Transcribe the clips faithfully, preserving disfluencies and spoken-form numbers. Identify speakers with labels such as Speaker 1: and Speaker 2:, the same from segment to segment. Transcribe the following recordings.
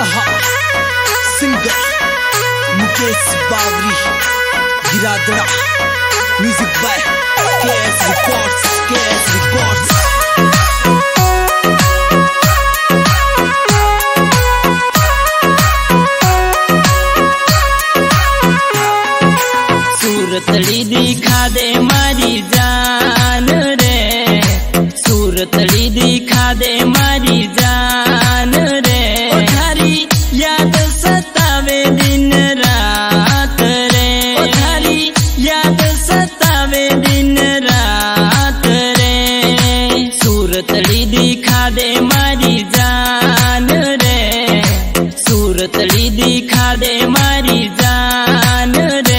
Speaker 1: Singer Mukesh Bawari गिरादड़ा music by KS records KS records
Speaker 2: सूरतड़ी दिखा दे मारी जान रे, सूरतड़ी दिखा दे मारी जान रे। ओ थारी याद सतावे दिन रात रे, ओ थारी याद सतावे दिन रात रे। सूरतड़ी दिखा दे मारी जान रे, सूरतड़ी दिखा दे मारी जान रे।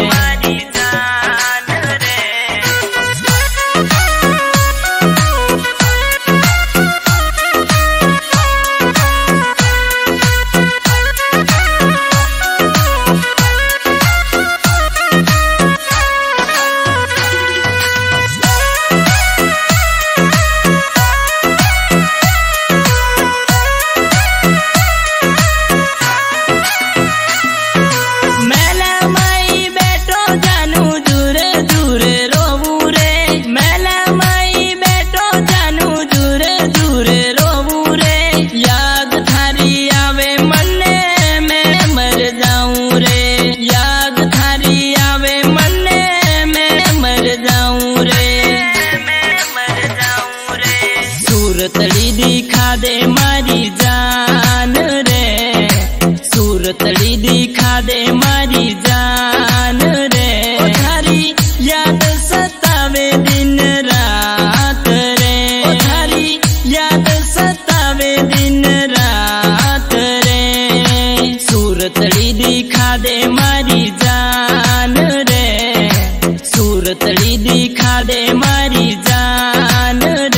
Speaker 2: सूरतड़ी दिखा दे मारी जान रे, सूरतड़ी दिखा दे मारी जान रे। ओ थारी याद सतावे दिन रात रे, ओ थारी याद सतावे दिन रात रे। सूरतड़ी दिखा दे मारी जान रे, सूरतड़ी दिखा दे मारी जान रे।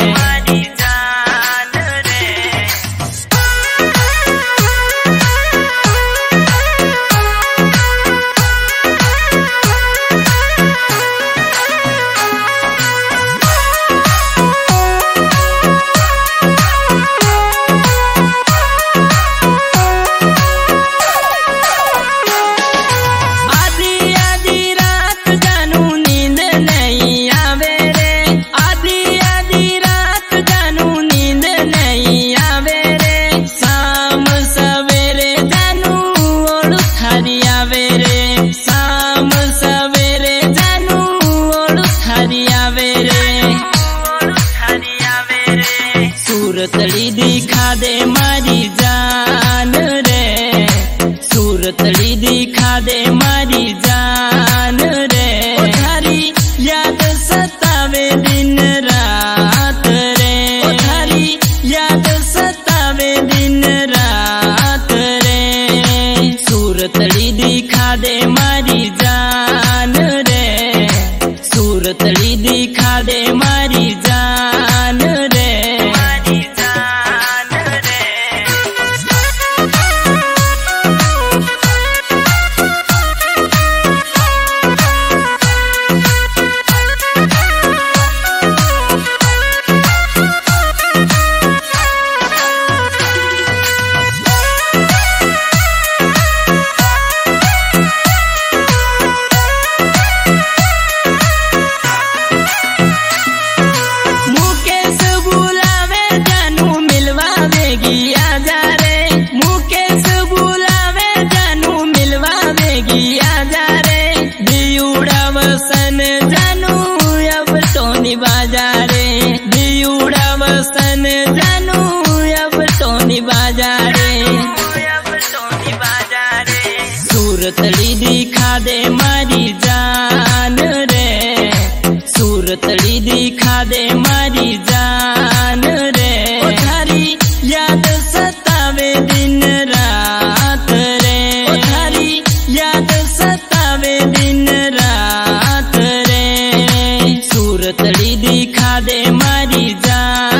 Speaker 2: सूरतड़ी दिखा दे मारी जान रे, सूरतड़ी दिखा दे मारी जान रे। ओ थारी याद सतावे दिन रात रे, ओ थारी याद सतावे दिन रात रे। सूरतड़ी दिखा दे मारी जान रे, सूरतड़ी दिखा दे मारी जान रे। वसन जानू अब टोनी बाजारे, दियुड़ा वसन जानू अब टोनी बाजारे, अब टोनी बाजारे। सूरतड़ी दिखा दे मारी जान रे, सूरतड़ी दिखा दे मारी जान रे। ओ थारी याद सतावे दिन रात रे, ओ थारी याद सतावे दिन रात। सूरतड़ी दिखा दे मारी जान।